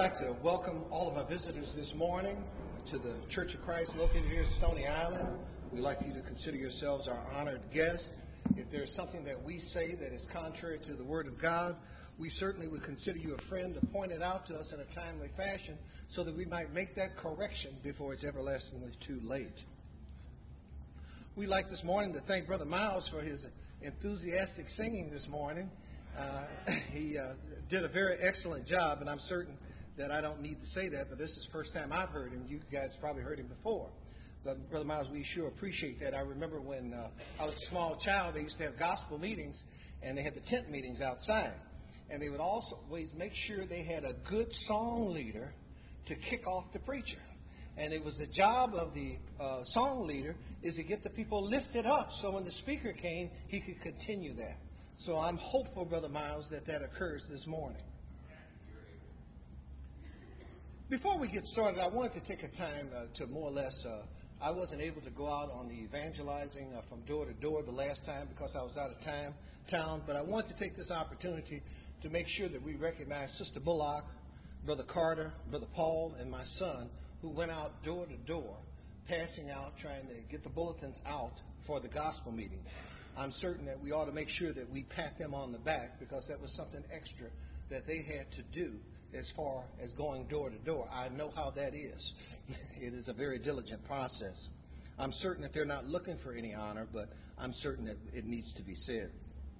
like to welcome all of our visitors this morning to the Church of Christ located here at Stony Island. We'd like you to consider yourselves our honored guest. If there's something that we say that is contrary to the Word of God, we certainly would consider you a friend to point it out to us in a timely fashion so that we might make that correction before it's everlastingly too late. We'd like this morning to thank Brother Miles for his enthusiastic singing this morning. He did a very excellent job, and I'm certain that I don't need to say that, but this is the first time I've heard him. You guys probably heard him before. But Brother Miles, we sure appreciate that. I remember when I was a small child, they used to have gospel meetings, and they had the tent meetings outside. And they would always make sure they had a good song leader to kick off the preacher. And it was the job of the song leader is to get the people lifted up so when the speaker came, he could continue that. So I'm hopeful, Brother Miles, that occurs this morning. Before we get started, I wanted to take a time to more or less, I wasn't able to go out on the evangelizing from door to door the last time because I was out of town, but I wanted to take this opportunity to make sure that we recognize Sister Bullock, Brother Carter, Brother Paul, and my son, who went out door to door, passing out, trying to get the bulletins out for the gospel meeting. I'm certain that we ought to make sure that we pat them on the back because that was something extra that they had to do as far as going door to door. I know how that is. It is a very diligent process. I'm certain that they're not looking for any honor, but I'm certain that it needs to be said.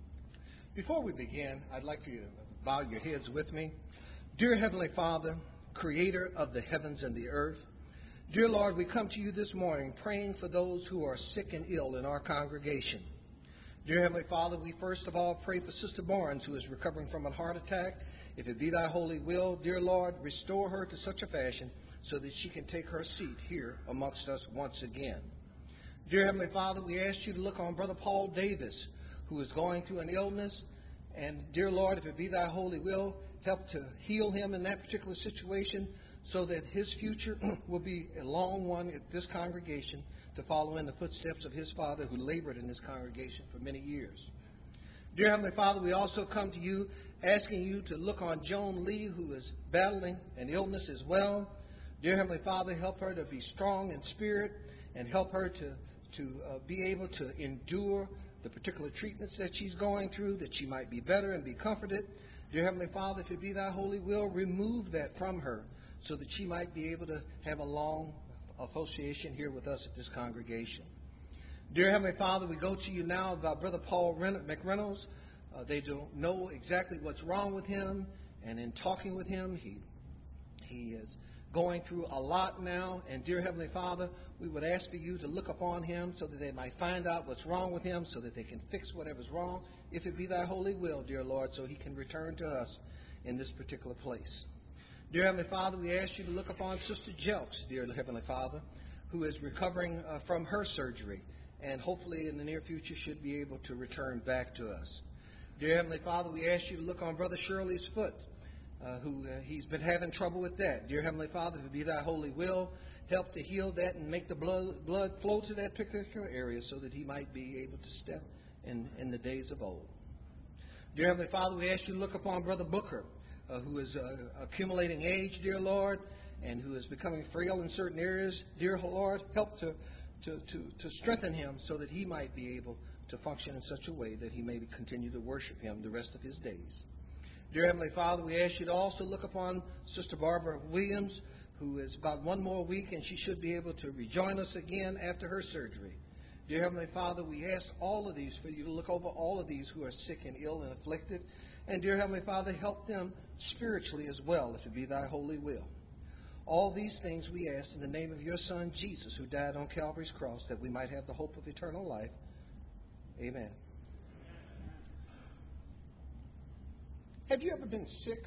Before we begin, I'd like for you to bow your heads with me. Dear Heavenly Father, Creator of the heavens and the earth, dear Lord, we come to you this morning praying for those who are sick and ill in our congregation. Dear Heavenly Father, we first of all pray for Sister Barnes, who is recovering from a heart attack. If it be thy holy will, dear Lord, restore her to such a fashion so that she can take her seat here amongst us once again. Dear Heavenly Father, we ask you to look on Brother Paul Davis, who is going through an illness. And dear Lord, if it be thy holy will, help to heal him in that particular situation so that his future will be a long one at this congregation to follow in the footsteps of his father who labored in this congregation for many years. Dear Heavenly Father, we also come to you asking you to look on Joan Lee, who is battling an illness as well. Dear Heavenly Father, help her to be strong in spirit and help her to be able to endure the particular treatments that she's going through, that she might be better and be comforted. Dear Heavenly Father, if it be thy holy will, remove that from her so that she might be able to have a long association here with us at this congregation. Dear Heavenly Father, we go to you now about Brother Paul McReynolds. They don't know exactly what's wrong with him, and in talking with him, he is going through a lot now. And dear Heavenly Father, we would ask for you to look upon him so that they might find out what's wrong with him, so that they can fix whatever's wrong, if it be thy holy will, dear Lord, so he can return to us in this particular place. Dear Heavenly Father, we ask you to look upon Sister Jelks, dear Heavenly Father, who is recovering from her surgery and hopefully in the near future should be able to return back to us. Dear Heavenly Father, we ask you to look on Brother Shirley's foot, he's been having trouble with that. Dear Heavenly Father, if it be thy holy will, help to heal that and make the blood flow to that particular area so that he might be able to step in the days of old. Dear Heavenly Father, we ask you to look upon Brother Booker, who is accumulating age, dear Lord, and who is becoming frail in certain areas. Dear Lord, help to strengthen him so that he might be able to function in such a way that he may continue to worship him the rest of his days. Dear Heavenly Father, we ask you to also look upon Sister Barbara Williams, who is about one more week, and she should be able to rejoin us again after her surgery. Dear Heavenly Father, we ask all of these for you to look over all of these who are sick and ill and afflicted. And dear Heavenly Father, help them spiritually as well, if it be thy holy will. All these things we ask in the name of your Son, Jesus, who died on Calvary's cross, that we might have the hope of eternal life. Amen. Have you ever been sick?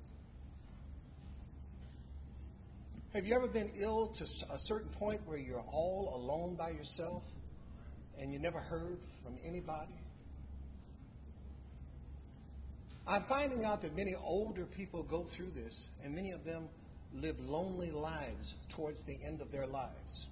Have you ever been ill to a certain point where you're all alone by yourself and you never heard from anybody? I'm finding out that many older people go through this, and many of them live lonely lives towards the end of their lives.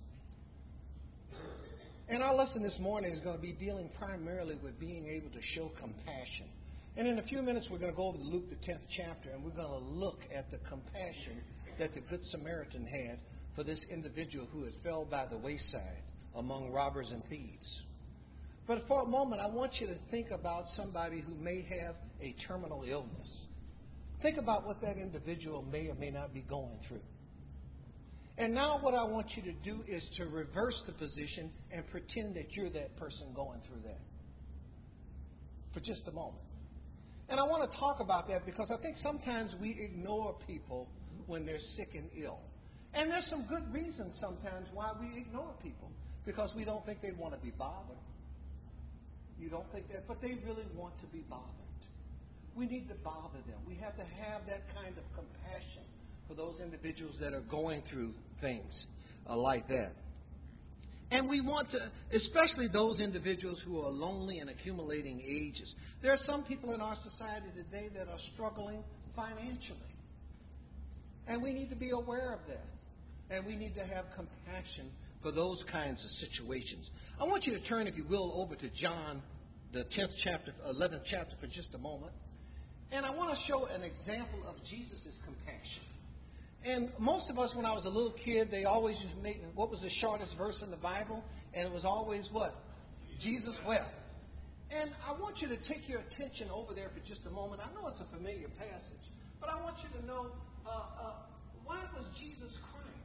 And our lesson this morning is going to be dealing primarily with being able to show compassion And in a few minutes, we're going to go over to Luke, the 10th chapter, and we're going to look at the compassion that the Good Samaritan had for this individual who had fell by the wayside among robbers and thieves. But for a moment, I want you to think about somebody who may have a terminal illness. Think about what that individual may or may not be going through. And now what I want you to do is to reverse the position and pretend that you're that person going through that for just a moment. And I want to talk about that because I think sometimes we ignore people when they're sick and ill. And there's some good reasons sometimes why we ignore people, because we don't think they want to be bothered. You don't think that, but they really want to be bothered. We need to bother them. We have to have that kind of compassion for those individuals that are going through things like that. And we want to, especially those individuals who are lonely and accumulating ages. There are some people in our society today that are struggling financially. And we need to be aware of that. And we need to have compassion for those kinds of situations. I want you to turn, if you will, over to John, the 10th chapter, 11th chapter for just a moment. And I want to show an example of Jesus' compassion. And most of us, when I was a little kid, they always used to make, what was the shortest verse in the Bible? And it was always what? Jesus wept. And I want you to take your attention over there for just a moment. I know it's a familiar passage, but I want you to know, why was Jesus crying?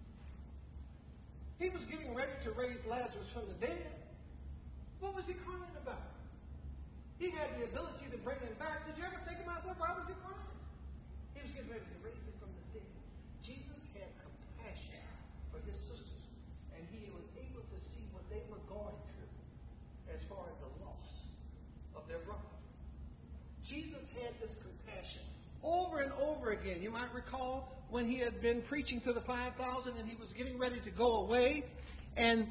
He was getting ready to raise Lazarus from the dead. What was he crying about? He had the ability to bring him back. Did you ever think about that? Why was he crying? He was getting ready to raise him from the dead. Jesus had compassion for his sisters, and he was able to see what they were going through as far as the loss of their brother. Jesus had this compassion over and over again. You might recall when he had been preaching to the 5,000 and he was getting ready to go away, and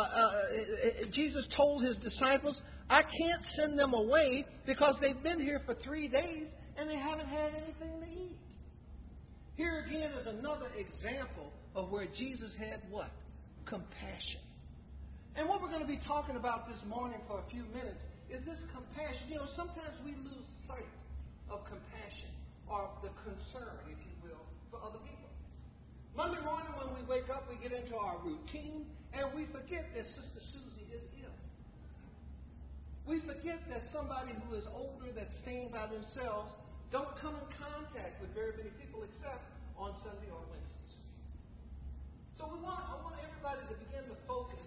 Jesus told his disciples, I can't send them away because they've been here for 3 days and they haven't had anything to eat. Here again is another example of where Jesus had what? Compassion. And what we're going to be talking about this morning for a few minutes is this compassion. You know, sometimes we lose sight of compassion or the concern, if you will, for other people. Monday morning when we wake up, we get into our routine and we forget that Sister Susie is ill. We forget that somebody who is older, that's staying by themselves, don't come in contact with very many people except on Sunday or Wednesdays. So I want everybody to begin to focus.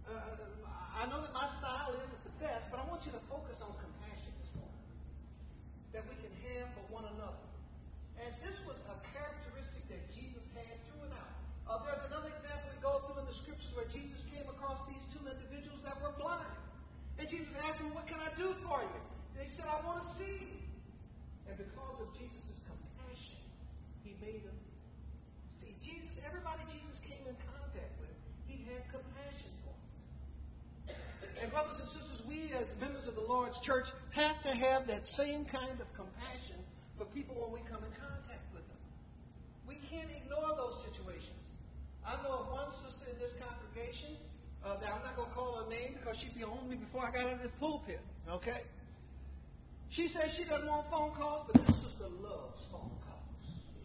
I know that my style isn't the best, but I want you to focus on compassion this morning that we can have for one another. And this was a characteristic that Jesus had through and out. There's another example we go through in the scriptures where Jesus came across these two individuals that were blind. And Jesus asked them, what can I do for you? They said, I want to see. And because of Jesus' compassion, he made them see. Everybody Jesus came in contact with, he had compassion for. And brothers and sisters, we as members of the Lord's church have to have that same kind of compassion for people when we come in contact with them. We can't ignore those situations. I know of one sister in this congregation that I'm not going to call her name because she'd be on me before I got out of this pulpit. Okay? She says she doesn't want phone calls, but this sister loves phone calls.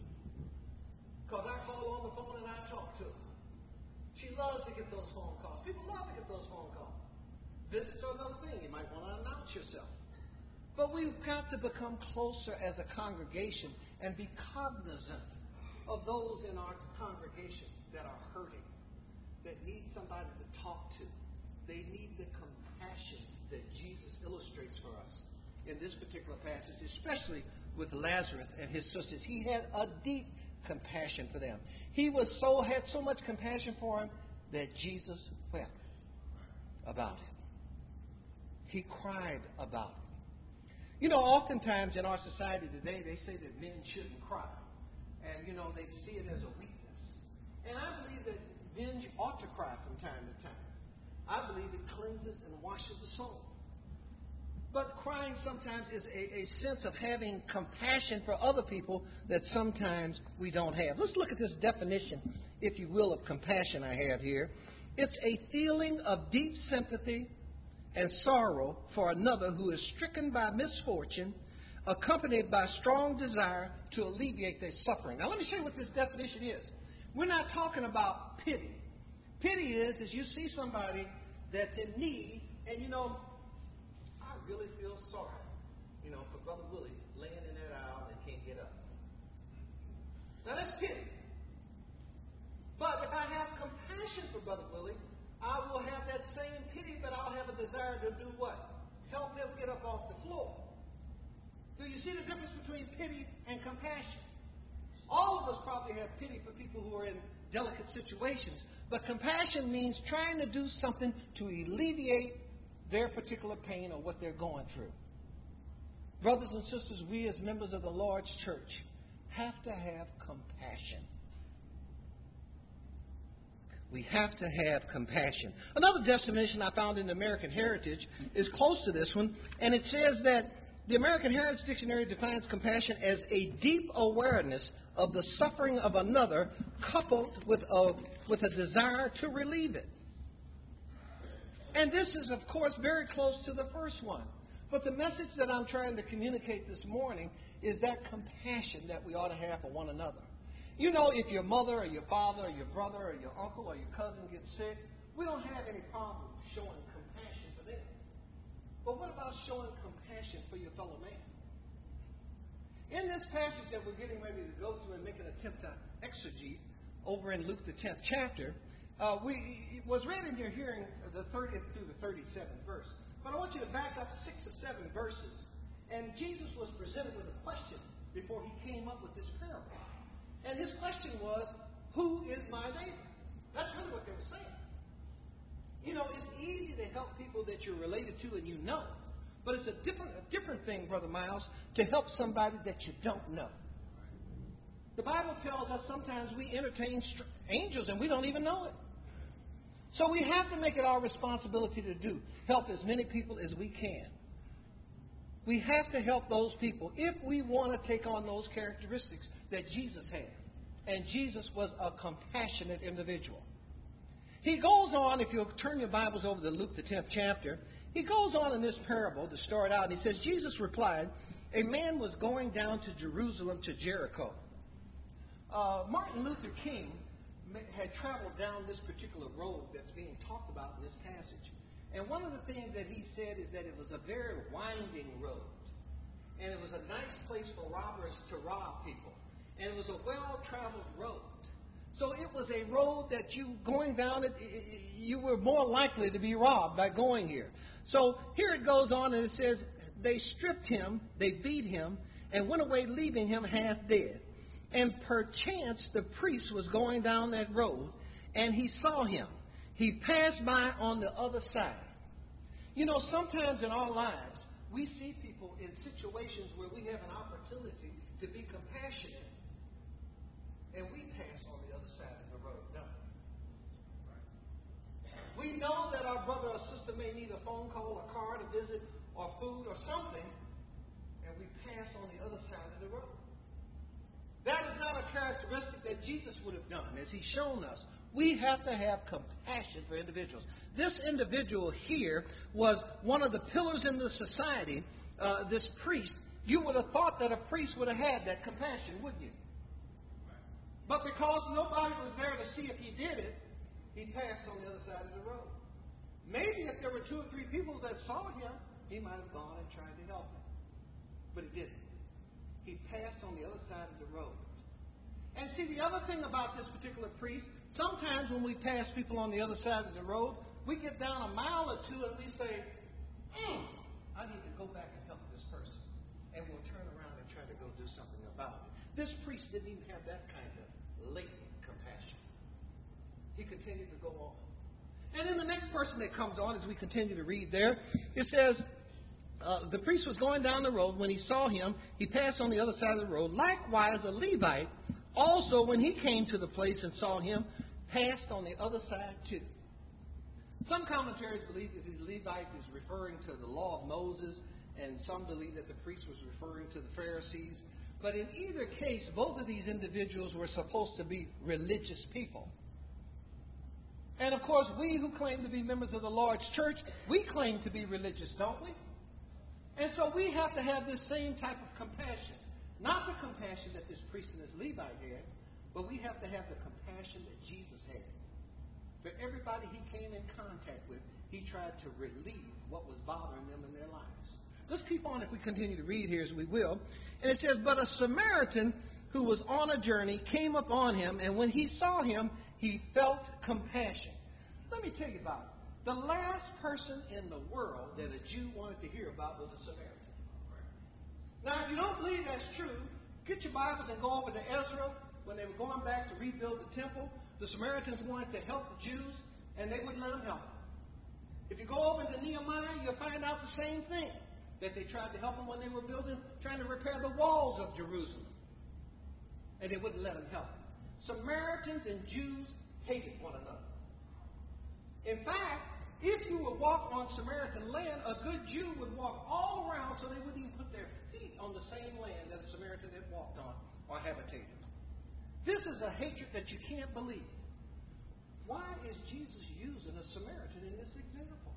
Because I call on the phone and I talk to her. She loves to get those phone calls. People love to get those phone calls. Visits are another thing. You might want to announce yourself. But we've got to become closer as a congregation and be cognizant of those in our congregation that are hurting, that need somebody to talk to. They need the compassion that Jesus illustrates for us in this particular passage, especially with Lazarus and his sisters. He had a deep compassion for them. He had so much compassion for him that Jesus wept about it. He cried about it. You know, oftentimes in our society today, they say that men shouldn't cry. And, you know, they see it as a weakness. And I believe that men ought to cry from time to time. I believe it cleanses and washes the soul. But crying sometimes is a sense of having compassion for other people that sometimes we don't have. Let's look at this definition, if you will, of compassion I have here. It's a feeling of deep sympathy and sorrow for another who is stricken by misfortune accompanied by strong desire to alleviate their suffering. Now, let me show you what this definition is. We're not talking about pity. Pity is you see somebody that's in need, and I really feel sorry, for Brother Willie laying in that aisle and can't get up. Now, that's pity. But if I have compassion for Brother Willie, I will have that same pity, but I'll have a desire to do what? Help him get up off the floor. Do you see the difference between pity and compassion? All of us probably have pity for people who are in delicate situations, but compassion means trying to do something to alleviate their particular pain or what they're going through. Brothers and sisters, we as members of the Lord's church have to have compassion. We have to have compassion. Another definition I found in the American Heritage is close to this one, and it says that the American Heritage Dictionary defines compassion as a deep awareness of the suffering of another coupled with a desire to relieve it. And this is, of course, very close to the first one. But the message that I'm trying to communicate this morning is that compassion that we ought to have for one another. If your mother or your father or your brother or your uncle or your cousin gets sick, we don't have any problem showing compassion for them. But what about showing compassion for your fellow man? In this passage that we're getting ready to go through and make an attempt to exegete over in Luke the 10th chapter, it was read in your hearing the 30th through the 37th verse. But I want you to back up 6 or 7 verses. And Jesus was presented with a question before he came up with this parable. And his question was, who is my neighbor? That's really what they were saying. It's easy to help people that you're related to and you know. But it's a different thing, Brother Miles, to help somebody that you don't know. The Bible tells us sometimes we entertain angels and we don't even know it. So we have to make it our responsibility to help as many people as we can. We have to help those people if we want to take on those characteristics that Jesus had. And Jesus was a compassionate individual. He goes on, if you'll turn your Bibles over to Luke the 10th chapter, he goes on in this parable to start out. He says, Jesus replied, a man was going down to Jerusalem to Jericho. Martin Luther King had traveled down this particular road that's being talked about in this passage. And one of the things that he said is that it was a very winding road. And it was a nice place for robbers to rob people. And it was a well-traveled road. So it was a road that going down it, you were more likely to be robbed by going here. So here it goes on and it says, they stripped him, they beat him, and went away leaving him half dead. And perchance the priest was going down that road, and he saw him. He passed by on the other side. Sometimes in our lives, we see people in situations where we have an opportunity to be compassionate, and we pass on the other side of the road. No. We know that our brother or sister may need a phone call, a car to visit, or food or something, and we pass on the other side of the road. That is not a characteristic that Jesus would have done, as he's shown us. We have to have compassion for individuals. This individual here was one of the pillars in the society, this priest. You would have thought that a priest would have had that compassion, wouldn't you? But because nobody was there to see if he did it, he passed on the other side of the road. Maybe if there were 2 or 3 people that saw him, he might have gone and tried to help him. But he didn't. He passed on the other side of the road. And see, the other thing about this particular priest, sometimes when we pass people on the other side of the road, we get down a mile or 2 and we say, I need to go back and help this person. And we'll turn around and try to go do something about it. This priest didn't even have that kind of latent compassion. He continued to go on. And then the next person that comes on, as we continue to read there, it says, the priest was going down the road. When he saw him, he passed on the other side of the road. Likewise, a Levite, also when he came to the place and saw him, passed on the other side too. Some commentaries believe that this Levite is referring to the law of Moses, and some believe that the priest was referring to the Pharisees. But in either case, both of these individuals were supposed to be religious people. And of course, we who claim to be members of the Lord's church, we claim to be religious, don't we? And so we have to have this same type of compassion. Not the compassion that this priest and this Levite had, but we have to have the compassion that Jesus had. For everybody he came in contact with, he tried to relieve what was bothering them in their lives. Let's keep on if we continue to read here as we will. And it says, but a Samaritan who was on a journey came upon him, and when he saw him, he felt compassion. Let me tell you about it. The last person in the world that a Jew wanted to hear about was a Samaritan. Now, if you don't believe that's true, get your Bibles and go over to Ezra. When they were going back to rebuild the temple, the Samaritans wanted to help the Jews, and they wouldn't let them help them. If you go over to Nehemiah, you'll find out the same thing, that they tried to help them when they were trying to repair the walls of Jerusalem, and they wouldn't let them help them. Samaritans and Jews hated one another. In fact, if you would walk on Samaritan land, a good Jew would walk all around so they wouldn't even put their feet on the same land that a Samaritan had walked on or habitated. This is a hatred that you can't believe. Why is Jesus using a Samaritan in this example?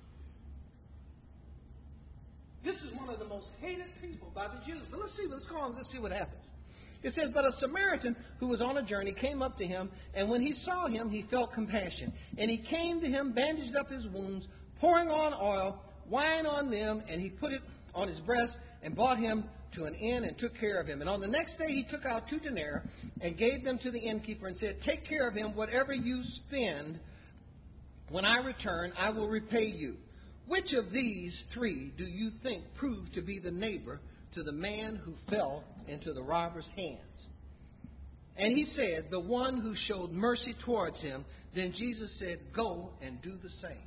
This is one of the most hated people by the Jews. But let's go on, let's see what happens. It says, but a Samaritan who was on a journey came up to him, and when he saw him, he felt compassion. And he came to him, bandaged up his wounds, pouring on oil, wine on them, and he put it on his breast and brought him to an inn and took care of him. And on the next day he took out 2 denarii and gave them to the innkeeper and said, take care of him. Whatever you spend, when I return, I will repay you. Which of these 3 do you think proved to be the neighbor to the man who fell into the robber's hands? And he said, the one who showed mercy towards him. Then Jesus said, go and do the same.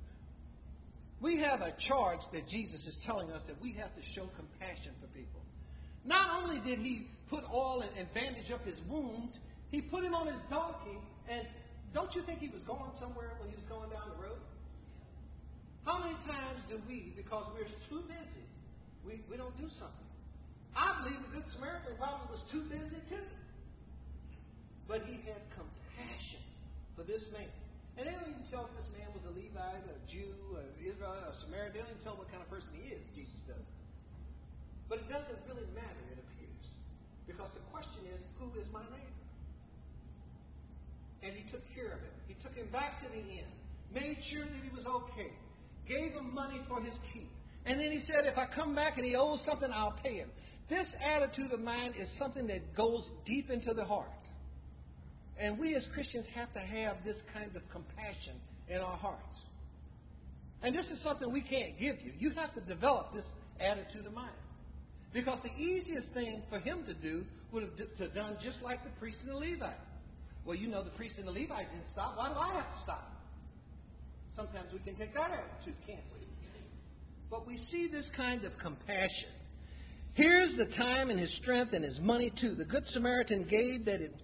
We have a charge that Jesus is telling us that we have to show compassion for people. Not only did he put oil and bandage up his wounds, he put him on his donkey. And don't you think he was going somewhere when he was going down the road? How many times do we, because we're too busy, we don't do something? I believe the Good Samaritan probably was too busy too. But he had compassion for this man. And they don't even tell if this man was a Levite, a Jew, an Israelite, a Samaritan. They don't even tell what kind of person he is. Jesus doesn't. But it doesn't really matter, it appears. Because the question is, who is my neighbor? And he took care of him. He took him back to the inn, made sure that he was okay, gave him money for his keep. And then he said, if I come back and he owes something, I'll pay him. This attitude of mine is something that goes deep into the heart. And we as Christians have to have this kind of compassion in our hearts. And this is something we can't give you. You have to develop this attitude of mind. Because the easiest thing for him to do would have done just like the priest and the Levite. Well, you know, the priest and the Levite didn't stop. Why do I have to stop? Sometimes we can take that attitude, can't we? But we see this kind of compassion. Here's the time and his strength and his money too. The Good Samaritan gave that it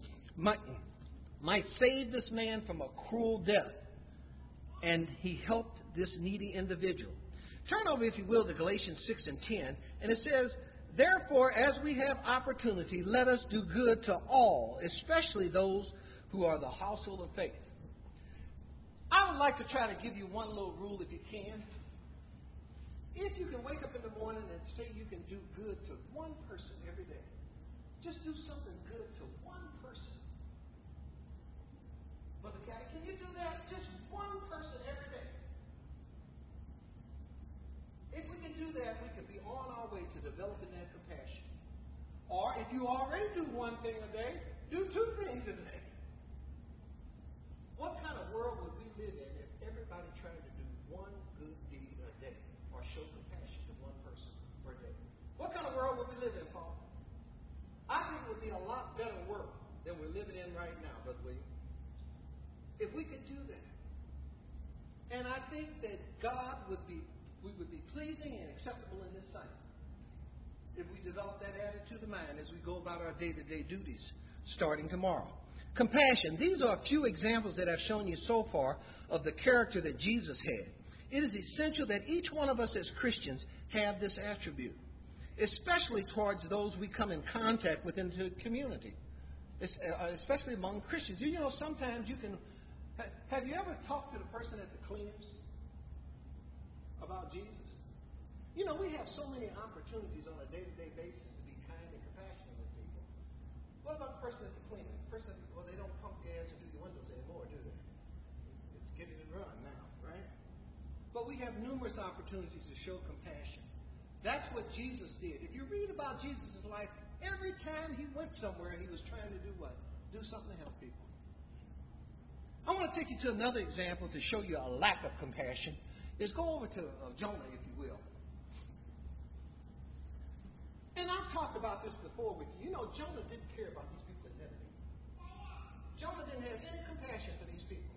might save this man from a cruel death. And he helped this needy individual. Turn over, if you will, to Galatians 6 and 10. And it says, therefore, as we have opportunity, let us do good to all, especially those who are the household of faith. I would like to try to give you one little rule if you can. If you can wake up in the morning and say you can do good to one person every day, just do something good to one person. Brother Caddy, can you do that? Just one person every day. If we can do that, we can be on our way to developing that compassion. Or if you already do one thing a day, do 2 things a day. What kind of world would we live in if everybody tried to do one good deed a day or show compassion to one person per day? What kind of world would we live in, Paul? I think it would be a lot better world than we're living in right now, Brother William, if we could do that. And I think that we would be pleasing and acceptable in His sight if we develop that attitude of mind as we go about our day-to-day duties starting tomorrow. Compassion. These are a few examples that I've shown you so far of the character that Jesus had. It is essential that each one of us as Christians have this attribute, especially towards those we come in contact with in the community, especially among Christians. You know, sometimes you can... Have you ever talked to the person at the cleaners about Jesus? You know, we have so many opportunities on a day-to-day basis to be kind and compassionate with people. What about the person at the cleaning? The person at the, well, they don't pump gas and do your windows anymore, do they? It's get it and run now, right? But we have numerous opportunities to show compassion. That's what Jesus did. If you read about Jesus' life, every time he went somewhere, he was trying to do what? Do something to help people. I want to take you to another example to show you a lack of compassion. Is go over to Jonah, if you will. And I've talked about this before with you. You know, Jonah didn't care about these people at Nineveh. Jonah didn't have any compassion for these people.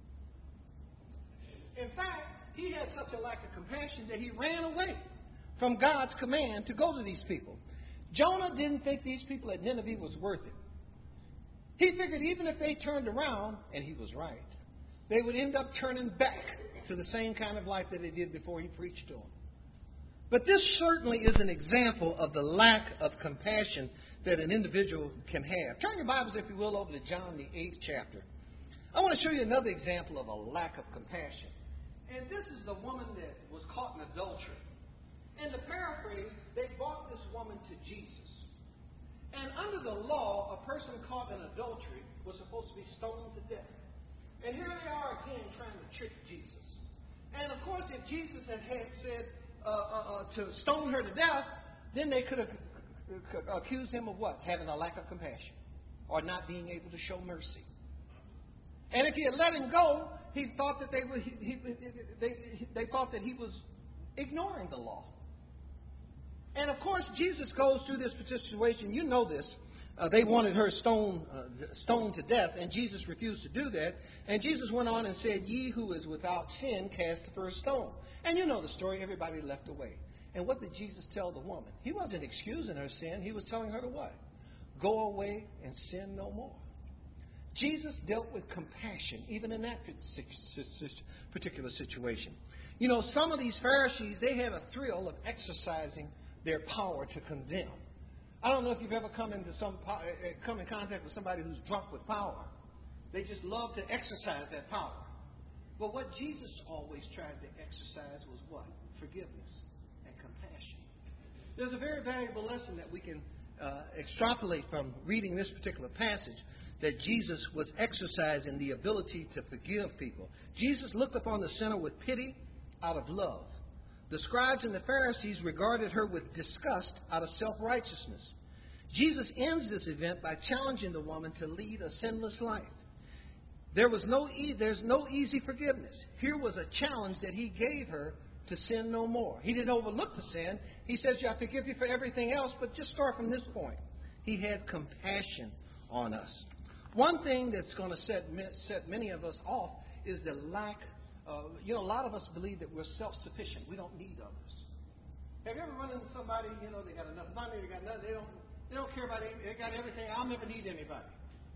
In fact, he had such a lack of compassion that he ran away from God's command to go to these people. Jonah didn't think these people at Nineveh was worth it. He figured even if they turned around, and he was right, they would end up turning back to the same kind of life that they did before he preached to them. But this certainly is an example of the lack of compassion that an individual can have. Turn your Bibles, if you will, over to John, the 8th chapter. I want to show you another example of a lack of compassion. And this is the woman that was caught in adultery. And to paraphrase, they brought this woman to Jesus. And under the law, a person caught in adultery was supposed to be stoned to death. And here they are again trying to trick Jesus. And of course, if Jesus had said to stone her to death, then they could have accused him of what? Having a lack of compassion or not being able to show mercy. And if he had let him go, he thought that they thought that he was ignoring the law. And of course, Jesus goes through this situation. You know this. They wanted her stoned to death, and Jesus refused to do that. And Jesus went on and said, "Ye who is without sin, cast the first stone." And you know the story. Everybody left away. And what did Jesus tell the woman? He wasn't excusing her sin. He was telling her to what? Go away and sin no more. Jesus dealt with compassion, even in that particular situation. You know, some of these Pharisees, they had a thrill of exercising their power to condemn. I don't know if you've ever come in contact with somebody who's drunk with power. They just love to exercise that power. But what Jesus always tried to exercise was what? Forgiveness and compassion. There's a very valuable lesson that we can extrapolate from reading this particular passage, that Jesus was exercising the ability to forgive people. Jesus looked upon the sinner with pity out of love. The scribes and the Pharisees regarded her with disgust out of self-righteousness. Jesus ends this event by challenging the woman to lead a sinless life. There's no easy forgiveness. Here was a challenge that he gave her to sin no more. He didn't overlook the sin. He says, "I forgive you for everything else, but just start from this point." He had compassion on us. One thing that's going to set many of us off is the lack. A lot of us believe that we're self-sufficient. We don't need others. Have you ever run into somebody, they got enough money, they got nothing, they don't care about anything, they got everything, I'll never need anybody.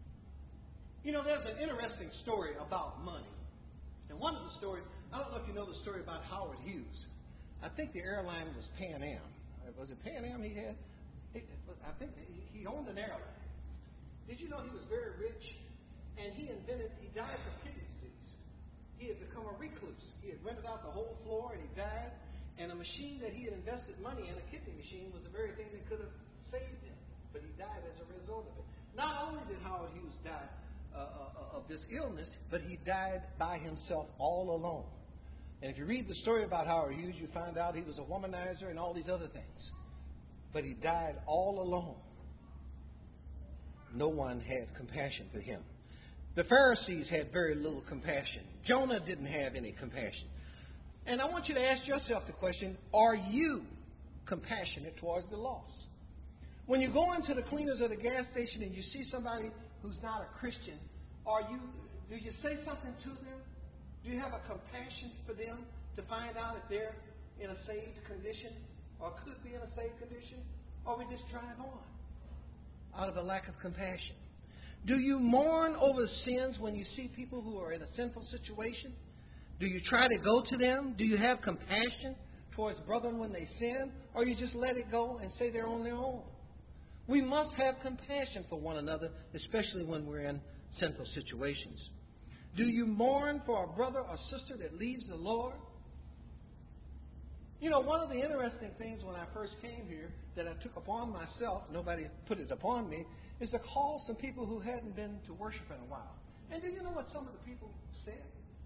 There's an interesting story about money. And one of the stories, I don't know if you know the story about Howard Hughes. I think the airline was Pan Am. Was it Pan Am he had? I think he owned an airline. Did you know he was very rich? And he died from kidney disease. He had become a recluse. He had rented out the whole floor and he died. And a machine that he had invested money in, a kidney machine, was the very thing that could have saved him. But he died as a result of it. Not only did Howard Hughes die of this illness, but he died by himself all alone. And if you read the story about Howard Hughes, you find out he was a womanizer and all these other things. But he died all alone. No one had compassion for him. The Pharisees had very little compassion. Jonah didn't have any compassion. And I want you to ask yourself the question, are you compassionate towards the lost? When you go into the cleaners of the gas station and you see somebody who's not a Christian, do you say something to them? Do you have a compassion for them to find out if they're in a saved condition or could be in a saved condition? Or we just drive on out of a lack of compassion? Do you mourn over sins when you see people who are in a sinful situation? Do you try to go to them? Do you have compassion towards brethren when they sin? Or you just let it go and say they're on their own? We must have compassion for one another, especially when we're in sinful situations. Do you mourn for a brother or sister that leaves the Lord? You know, one of the interesting things when I first came here that I took upon myself, nobody put it upon me, is to call some people who hadn't been to worship in a while. And do you know what some of the people said?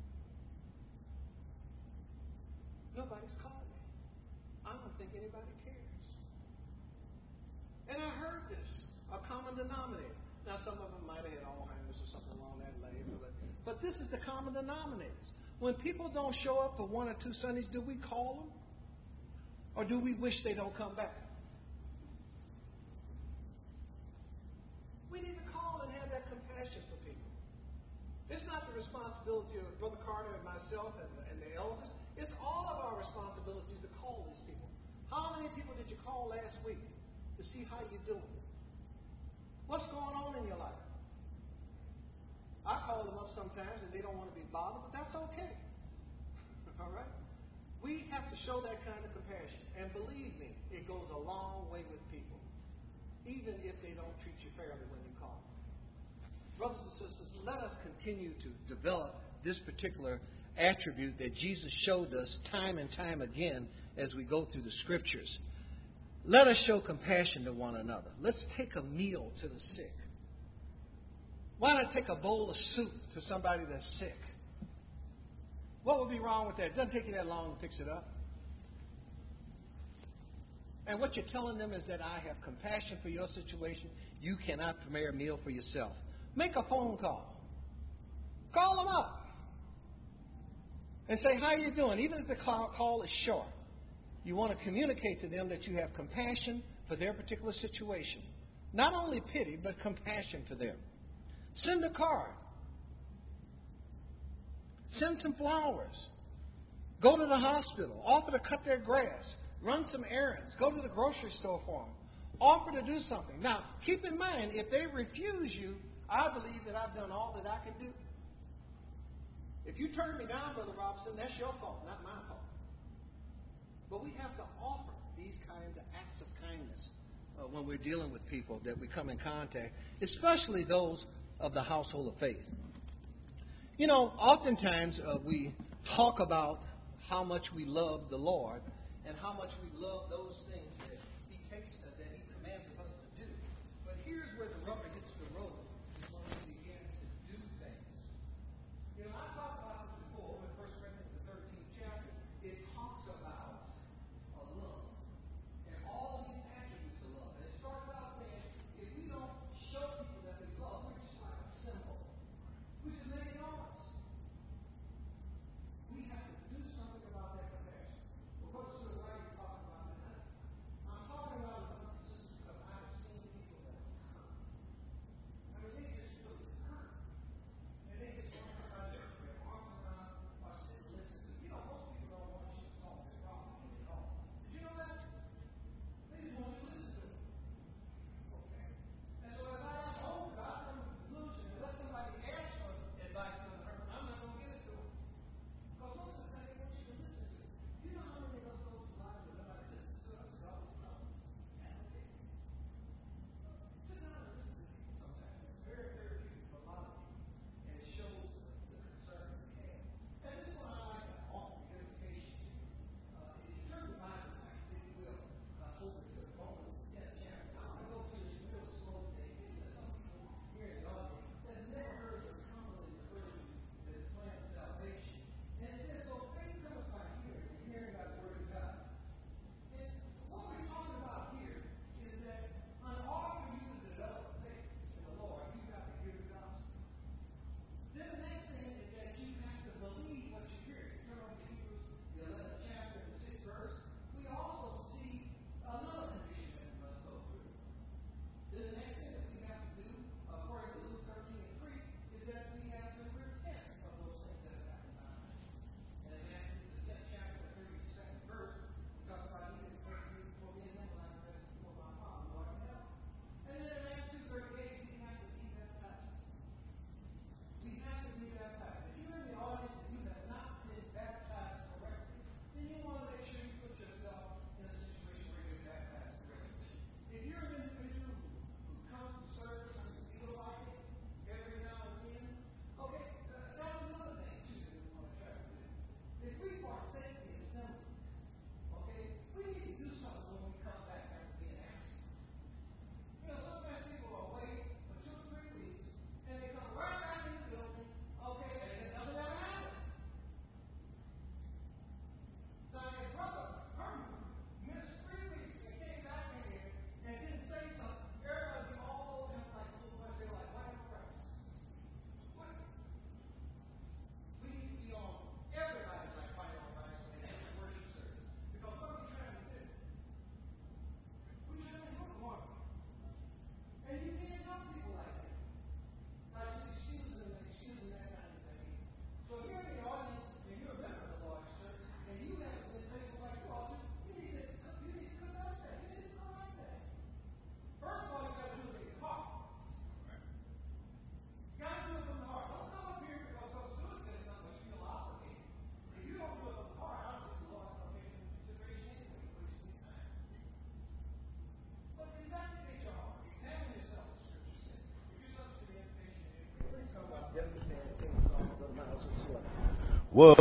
Nobody's called me. I don't think anybody cares. And I heard this, a common denominator. Now, some of them might have had Alzheimer's or something along that line, but this is the common denominators. When people don't show up for 1 or 2 Sundays, do we call them? Or do we wish they don't come back? We need to call and have that compassion for people. It's not the responsibility of Brother Carter and myself and the elders. It's all of our responsibilities to call these people. How many people did you call last week to see how you're doing? What's going on in your life? I call them up sometimes and they don't want to be bothered, but that's okay. All right? We have to show that kind of compassion. And believe me, it goes a long way with people, even if they don't treat you fairly when you call them. Brothers and sisters, let us continue to develop this particular attribute that Jesus showed us time and time again as we go through the Scriptures. Let us show compassion to one another. Let's take a meal to the sick. Why not take a bowl of soup to somebody that's sick? What would be wrong with that? It doesn't take you that long to fix it up. And what you're telling them is that I have compassion for your situation. You cannot prepare a meal for yourself. Make a phone call. Call them up. And say, how are you doing? Even if the call is short. You want to communicate to them that you have compassion for their particular situation. Not only pity, but compassion for them. Send a card. Send some flowers. Go to the hospital. Offer to cut their grass. Run some errands. Go to the grocery store for them. Offer to do something. Now, keep in mind, if they refuse you, I believe that I've done all that I can do. If you turn me down, Brother Robinson, that's your fault, not my fault. But we have to offer these kinds of acts of kindness when we're dealing with people that we come in contact, especially those of the household of faith. You know, oftentimes we talk about how much we love the Lord and how much we love those things that He commands of us to do. But here's where the rubber hits the road, is when we begin to do things. You know, I talked about this before in 1 Corinthians, the 13th chapter. It talks about a love and all these attributes of love. And it starts out saying, if we don't show people that we love, we're just like a symbol. We just make it ours. We have to do something about that compassion. Well, Brother Sue, why are you talking about that? was